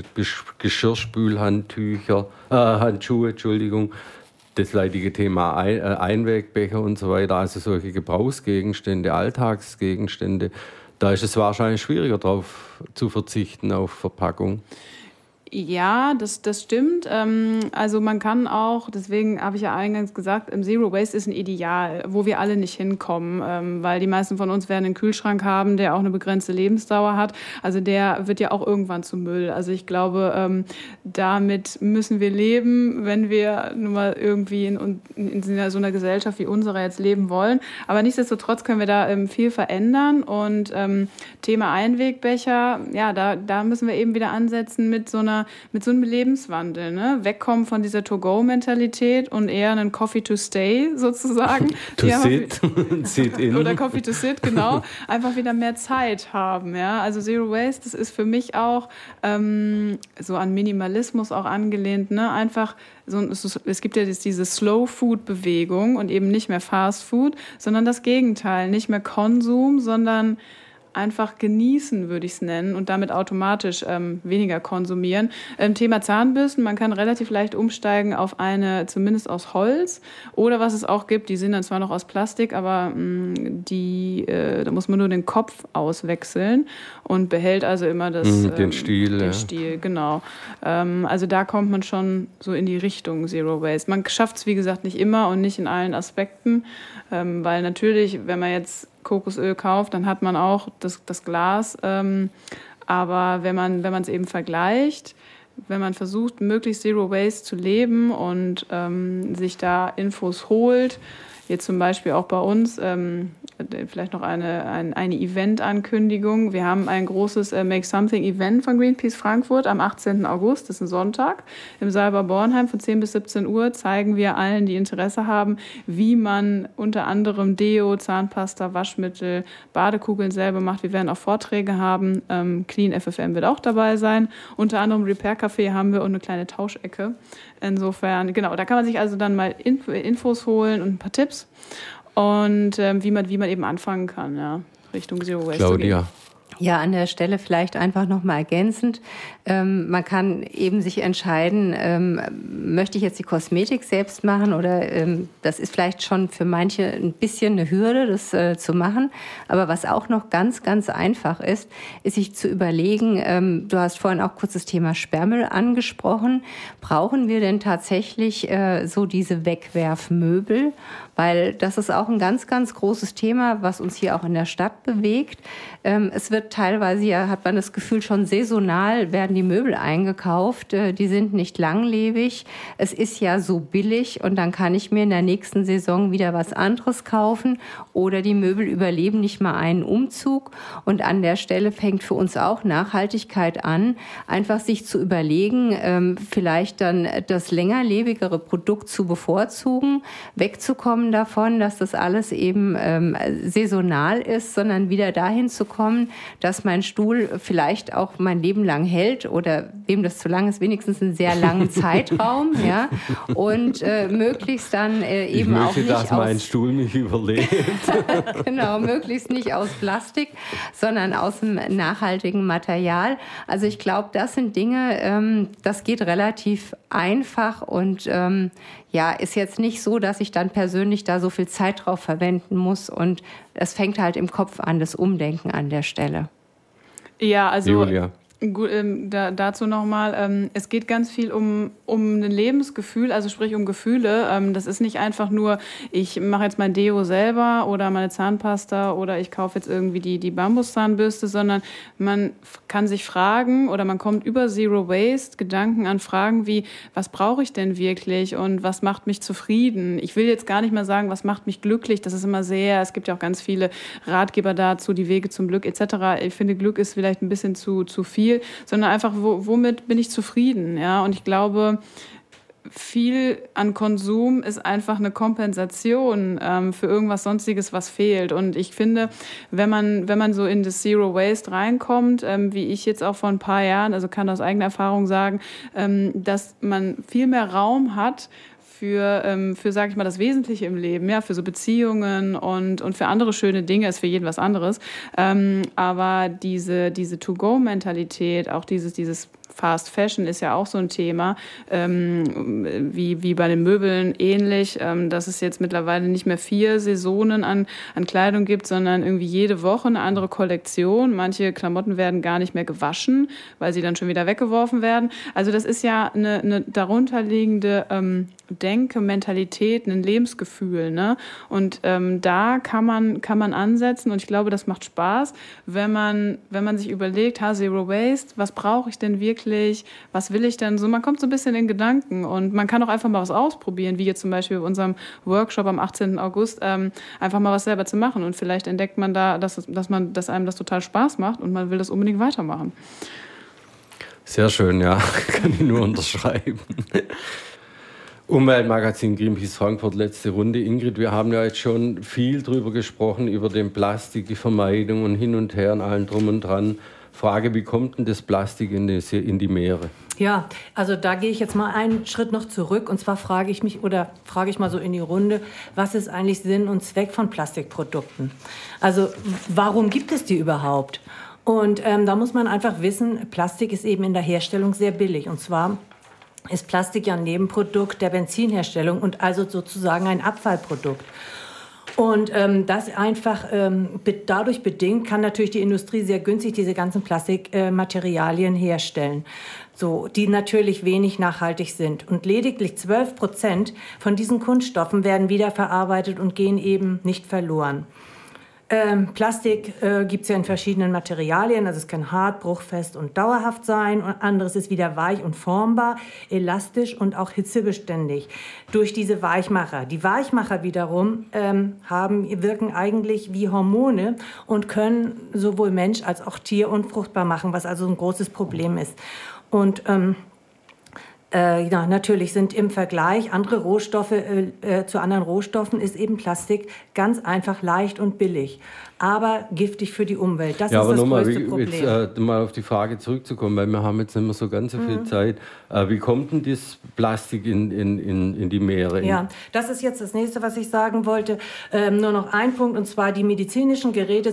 Geschirrspülhandtücher, Handschuhe, Entschuldigung, das leidige Thema Einwegbecher und so weiter, also solche Gebrauchsgegenstände, Alltagsgegenstände, da ist es wahrscheinlich schwieriger drauf zu verzichten auf Verpackung. Ja, das stimmt. Also man kann auch, deswegen habe ich ja eingangs gesagt, Zero Waste ist ein Ideal, wo wir alle nicht hinkommen, weil die meisten von uns werden einen Kühlschrank haben, der auch eine begrenzte Lebensdauer hat. Also der wird ja auch irgendwann zu Müll. Also ich glaube, damit müssen wir leben, wenn wir nun mal irgendwie in so einer Gesellschaft wie unserer jetzt leben wollen. Aber nichtsdestotrotz können wir da viel verändern. Und Thema Einwegbecher, ja, da müssen wir eben wieder ansetzen mit so einem Lebenswandel, ne? Wegkommen von dieser To-Go-Mentalität und eher einen Coffee-to-Stay sozusagen. Sit in. Oder Coffee-to-Sit, genau. Einfach wieder mehr Zeit haben, ja. Also Zero Waste, das ist für mich auch so an Minimalismus auch angelehnt, ne? Einfach es gibt ja diese Slow-Food-Bewegung und eben nicht mehr Fast-Food, sondern das Gegenteil. Nicht mehr Konsum, sondern einfach genießen, würde ich es nennen, und damit automatisch weniger konsumieren. Thema Zahnbürsten, man kann relativ leicht umsteigen auf eine zumindest aus Holz oder was es auch gibt, die sind dann zwar noch aus Plastik, aber da muss man nur den Kopf auswechseln und behält also immer den Stiel. Den Stiel, genau. Also da kommt man schon so in die Richtung Zero Waste. Man schafft es, wie gesagt, nicht immer und nicht in allen Aspekten, weil natürlich, wenn man jetzt Kokosöl kauft, dann hat man auch das Glas. Aber wenn man es eben vergleicht, wenn man versucht, möglichst Zero Waste zu leben und sich da Infos holt, jetzt zum Beispiel auch bei uns, vielleicht noch eine Event-Ankündigung. Wir haben ein großes Make Something-Event von Greenpeace Frankfurt am 18. August, das ist ein Sonntag, im Saalbau Bornheim von 10 bis 17 Uhr zeigen wir allen, die Interesse haben, wie man unter anderem Deo, Zahnpasta, Waschmittel, Badekugeln selber macht. Wir werden auch Vorträge haben. Clean FFM wird auch dabei sein. Unter anderem Repair-Café haben wir und eine kleine Tauschecke. Insofern, genau, da kann man sich also dann mal Infos holen und ein paar Tipps. Und wie man eben anfangen kann, ja, Richtung Zero Waste. Claudia. Ja, an der Stelle vielleicht einfach noch mal ergänzend. Man kann eben sich entscheiden, möchte ich jetzt die Kosmetik selbst machen oder das ist vielleicht schon für manche ein bisschen eine Hürde, das zu machen. Aber was auch noch ganz, ganz einfach ist sich zu überlegen, du hast vorhin auch kurz das Thema Sperrmüll angesprochen. Brauchen wir denn tatsächlich so diese Wegwerfmöbel? Weil das ist auch ein ganz, ganz großes Thema, was uns hier auch in der Stadt bewegt. Es wird wird teilweise, ja, hat man das Gefühl, schon saisonal werden die Möbel eingekauft. Die sind nicht langlebig. Es ist ja so billig und dann kann ich mir in der nächsten Saison wieder was anderes kaufen oder die Möbel überleben nicht mal einen Umzug. Und an der Stelle fängt für uns auch Nachhaltigkeit an, einfach sich zu überlegen, vielleicht dann das längerlebigere Produkt zu bevorzugen, wegzukommen davon, dass das alles eben saisonal ist, sondern wieder dahin zu kommen, dass mein Stuhl vielleicht auch mein Leben lang hält oder wem das zu lang ist, wenigstens einen sehr langen Zeitraum, ja, und möglichst dann eben auch nicht dass mein Stuhl mich überlebt. Genau, möglichst nicht aus Plastik, sondern aus dem nachhaltigen Material. Also ich glaube, das sind Dinge, das geht relativ einfach und ist jetzt nicht so, dass ich dann persönlich da so viel Zeit drauf verwenden muss und es fängt halt im Kopf an, das Umdenken an der Stelle. Ja, also Julia. Gut, dazu nochmal, es geht ganz viel um ein Lebensgefühl, also sprich um Gefühle. Das ist nicht einfach nur, ich mache jetzt mein Deo selber oder meine Zahnpasta oder ich kaufe jetzt irgendwie die Bambuszahnbürste, sondern man kann sich fragen oder man kommt über Zero Waste Gedanken an Fragen wie, was brauche ich denn wirklich und was macht mich zufrieden? Ich will jetzt gar nicht mehr sagen, was macht mich glücklich, das ist immer es gibt ja auch ganz viele Ratgeber dazu, die Wege zum Glück etc. Ich finde, Glück ist vielleicht ein bisschen zu viel, sondern einfach, womit bin ich zufrieden? Ja? Und ich glaube, viel an Konsum ist einfach eine Kompensation für irgendwas Sonstiges, was fehlt. Und ich finde, wenn man so in das Zero Waste reinkommt, wie ich jetzt auch vor ein paar Jahren, also kann aus eigener Erfahrung sagen, dass man viel mehr Raum hat für sage ich mal, das Wesentliche im Leben, ja, für so Beziehungen und für andere schöne Dinge, ist für jeden was anderes. Aber diese To-Go-Mentalität, auch dieses Fast Fashion ist ja auch so ein Thema, wie bei den Möbeln ähnlich, dass es jetzt mittlerweile nicht mehr 4 Saisonen an Kleidung gibt, sondern irgendwie jede Woche eine andere Kollektion. Manche Klamotten werden gar nicht mehr gewaschen, weil sie dann schon wieder weggeworfen werden. Also das ist ja eine darunterliegende Denke, Mentalität, ein Lebensgefühl, ne? Und da kann man ansetzen und ich glaube, das macht Spaß, wenn man sich überlegt, Zero Waste, was brauche ich denn wirklich? Was will ich denn so? Man kommt so ein bisschen in Gedanken und man kann auch einfach mal was ausprobieren, wie jetzt zum Beispiel bei unserem Workshop am 18. August, einfach mal was selber zu machen und vielleicht entdeckt man da, dass einem das total Spaß macht und man will das unbedingt weitermachen. Sehr schön, ja, kann ich nur unterschreiben. Umweltmagazin Greenpeace Frankfurt, letzte Runde. Ingrid, wir haben ja jetzt schon viel drüber gesprochen, über den Plastik, die Vermeidung und hin und her und allem drum und dran. Frage, wie kommt denn das Plastik in die Meere? Ja, also da gehe ich jetzt mal einen Schritt noch zurück und zwar frage ich mal so in die Runde, was ist eigentlich Sinn und Zweck von Plastikprodukten? Also warum gibt es die überhaupt? Und da muss man einfach wissen, Plastik ist eben in der Herstellung sehr billig und zwar ist Plastik ja ein Nebenprodukt der Benzinherstellung und also sozusagen ein Abfallprodukt. Und das einfach dadurch bedingt, kann natürlich die Industrie sehr günstig diese ganzen Plastikmaterialien herstellen, so, die natürlich wenig nachhaltig sind. Und lediglich 12% von diesen Kunststoffen werden wiederverarbeitet und gehen eben nicht verloren. Plastik gibt es ja in verschiedenen Materialien, also es kann hart, bruchfest und dauerhaft sein und anderes ist wieder weich und formbar, elastisch und auch hitzebeständig durch diese Weichmacher. Die Weichmacher wiederum wirken eigentlich wie Hormone und können sowohl Mensch als auch Tier unfruchtbar machen, was also ein großes Problem ist. Und natürlich sind im Vergleich andere Rohstoffe zu anderen Rohstoffen ist eben Plastik ganz einfach leicht und billig, aber giftig für die Umwelt. Das ist das größte Problem. Jetzt mal auf die Frage zurückzukommen, weil wir haben jetzt nicht mehr so ganz so viel Zeit. Wie kommt denn das Plastik in die Meere? Ja, das ist jetzt das nächste, was ich sagen wollte. Nur noch ein Punkt, und zwar die medizinischen Geräte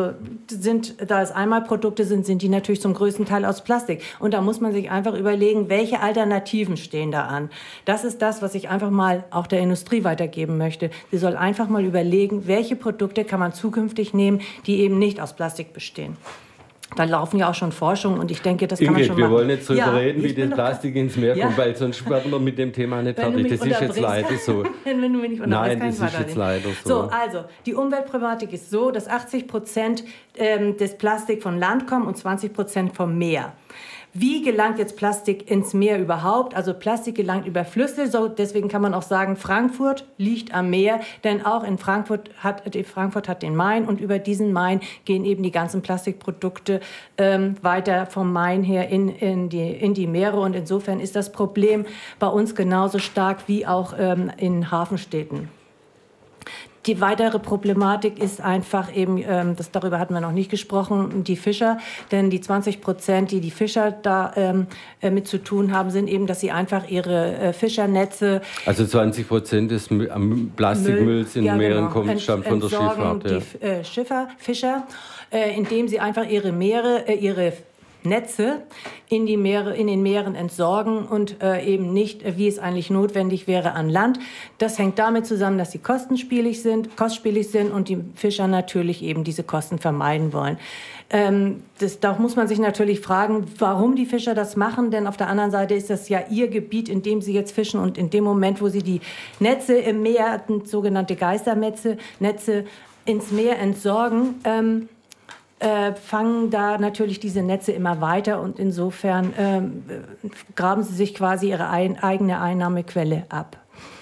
da es Einmalprodukte sind die natürlich zum größten Teil aus Plastik. Und da muss man sich einfach überlegen, welche Alternativen stehen da an. Das ist das, was ich einfach mal auch der Industrie weitergeben möchte. Sie soll einfach mal überlegen, welche Produkte kann man zukünftig nehmen, die eben nicht aus Plastik bestehen. Da laufen ja auch schon Forschungen und ich denke, das kann man schon wir machen. wollen jetzt darüber reden, wie das Plastik ins Meer kommt, weil sonst werden wir mit dem Thema nicht fertig. Das ist jetzt leider so. Wenn du mich nicht Nein, das ist jetzt leider so. So, also, die Umweltproblematik ist so, dass 80% des Plastik von Land kommen und 20% vom Meer. Wie gelangt jetzt Plastik ins Meer überhaupt? Also Plastik gelangt über Flüsse, so deswegen kann man auch sagen, Frankfurt liegt am Meer, denn auch in Frankfurt hat den Main und über diesen Main gehen eben die ganzen Plastikprodukte weiter vom Main her in die Meere und insofern ist das Problem bei uns genauso stark wie auch in Hafenstädten. Die weitere Problematik ist einfach eben, darüber hatten wir noch nicht gesprochen, die Fischer. Denn die 20%, die Fischer da mit zu tun haben, sind eben, dass sie einfach ihre Fischernetze... Also 20% des Plastikmülls in den Meeren kommt, stammt von der Schifffahrt. Ja. Die Fischer, indem sie einfach ihre Netze in den Meeren entsorgen und eben nicht, wie es eigentlich notwendig wäre, an Land. Das hängt damit zusammen, dass sie kostspielig sind und die Fischer natürlich eben diese Kosten vermeiden wollen. Da muss man sich natürlich fragen, warum die Fischer das machen, denn auf der anderen Seite ist das ja ihr Gebiet, in dem sie jetzt fischen und in dem Moment, wo sie die Netze im Meer, sogenannte Geisternetze, ins Meer entsorgen, fangen da natürlich diese Netze immer weiter und insofern graben sie sich quasi ihre eigene Einnahmequelle ab.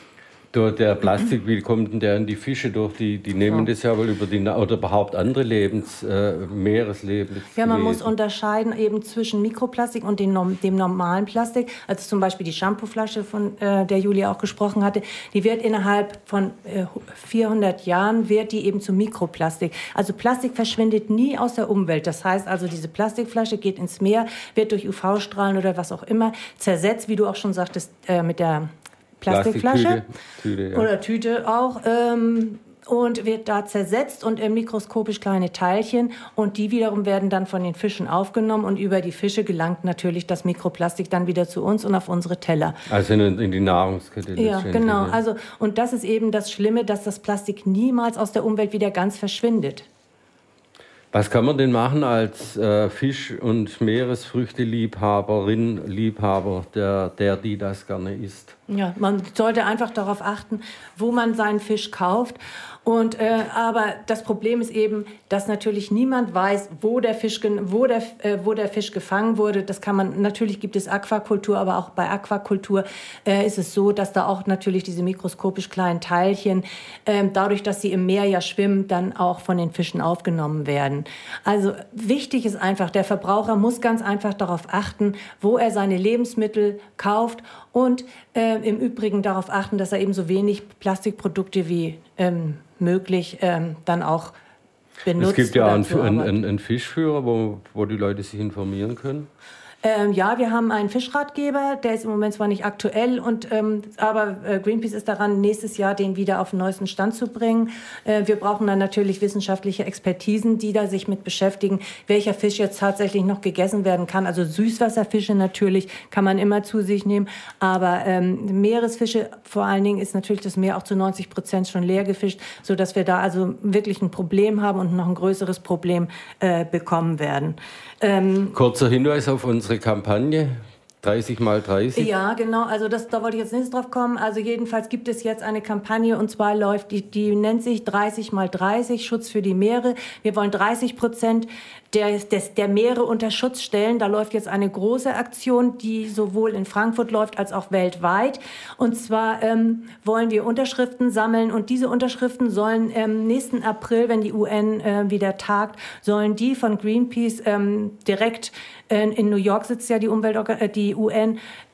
Der Plastik, wie kommt denn der in die Fische durch? Die nehmen das ja wohl über oder überhaupt andere Meereslebens. Ja, man muss unterscheiden eben zwischen Mikroplastik und dem normalen Plastik. Also zum Beispiel die Shampooflasche, von der Julia auch gesprochen hatte, die wird innerhalb von 400 Jahren wird die eben zu Mikroplastik. Also Plastik verschwindet nie aus der Umwelt. Das heißt also, diese Plastikflasche geht ins Meer, wird durch UV-Strahlen oder was auch immer zersetzt, wie du auch schon sagtest, mit der Plastikflasche oder Tüte auch und wird da zersetzt und mikroskopisch kleine Teilchen und die wiederum werden dann von den Fischen aufgenommen und über die Fische gelangt natürlich das Mikroplastik dann wieder zu uns und auf unsere Teller. Also in die Nahrungskette. Ja, genau. Also, und das ist eben das Schlimme, dass das Plastik niemals aus der Umwelt wieder ganz verschwindet. Was kann man denn machen als Fisch- und Meeresfrüchte-Liebhaberin, Liebhaber, die das gerne isst? Ja, man sollte einfach darauf achten, wo man seinen Fisch kauft. Aber das Problem ist eben, dass natürlich niemand weiß, wo der Fisch gefangen wurde. Natürlich gibt es Aquakultur, aber auch bei Aquakultur ist es so, dass da auch natürlich diese mikroskopisch kleinen Teilchen, dadurch, dass sie im Meer ja schwimmen, dann auch von den Fischen aufgenommen werden. Also wichtig ist einfach, der Verbraucher muss ganz einfach darauf achten, wo er seine Lebensmittel kauft und im Übrigen darauf achten, dass er eben so wenig Plastikprodukte wie möglich dann auch benutzt. Es gibt ja einen Fischführer, wo die Leute sich informieren können. Ja, wir haben einen Fischratgeber, der ist im Moment zwar nicht aktuell, aber Greenpeace ist daran, nächstes Jahr den wieder auf den neuesten Stand zu bringen. Wir brauchen dann natürlich wissenschaftliche Expertisen, die da sich mit beschäftigen, welcher Fisch jetzt tatsächlich noch gegessen werden kann. Also Süßwasserfische natürlich kann man immer zu sich nehmen, aber Meeresfische, vor allen Dingen ist natürlich das Meer auch zu 90% schon leer gefischt, sodass wir da also wirklich ein Problem haben und noch ein größeres Problem bekommen werden. Kurzer Hinweis auf unsere Kampagne 30x30. Ja, genau. Also da wollte ich jetzt nicht drauf kommen. Also jedenfalls gibt es jetzt eine Kampagne und zwar läuft die nennt sich 30x30 Schutz für die Meere. Wir wollen 30% der Meere unter Schutz stellen. Da läuft jetzt eine große Aktion, die sowohl in Frankfurt läuft als auch weltweit. Und zwar wollen wir Unterschriften sammeln und diese Unterschriften sollen nächsten April, wenn die UN wieder tagt, sollen die von Greenpeace direkt in New York sitzt ja die UN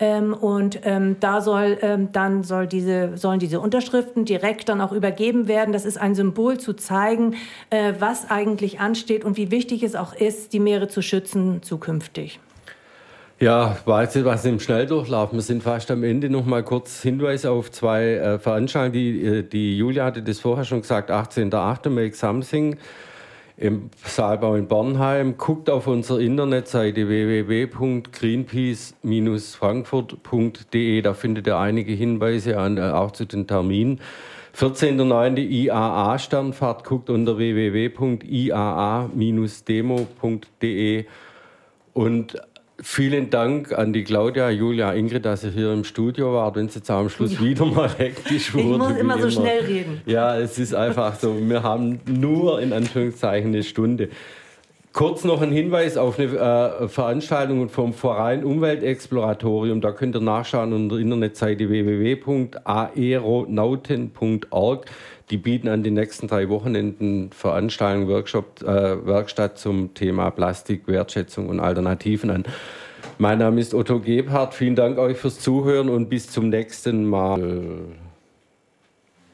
da sollen diese Unterschriften direkt dann auch übergeben werden. Das ist ein Symbol zu zeigen, was eigentlich ansteht und wie wichtig es auch ist, die Meere zu schützen zukünftig. Ja, was im Schnelldurchlauf. Wir sind fast am Ende. Noch mal kurz Hinweis auf zwei Veranstaltungen. Die Julia hatte das vorher schon gesagt, 18.08. Make Something im Saalbau in Bornheim. Guckt auf unserer Internetseite www.greenpeace-frankfurt.de. Da findet ihr einige Hinweise auch zu den Terminen. 14.09. IAA-Sternfahrt, guckt unter www.iaa-demo.de. Und vielen Dank an die Claudia, Julia, Ingrid, dass ihr hier im Studio wart. Wenn es jetzt auch am Schluss wieder mal hektisch wurde. Ich muss immer so schnell reden. Ja, es ist einfach so. Wir haben nur in Anführungszeichen eine Stunde. Kurz noch ein Hinweis auf eine Veranstaltung vom Verein Umweltexploratorium. Da könnt ihr nachschauen unter der Internetseite www.aeronauten.org. Die bieten an den nächsten 3 Wochenenden Veranstaltungen, Werkstatt zum Thema Plastik, Wertschätzung und Alternativen an. Mein Name ist Otto Gebhardt. Vielen Dank euch fürs Zuhören und bis zum nächsten Mal.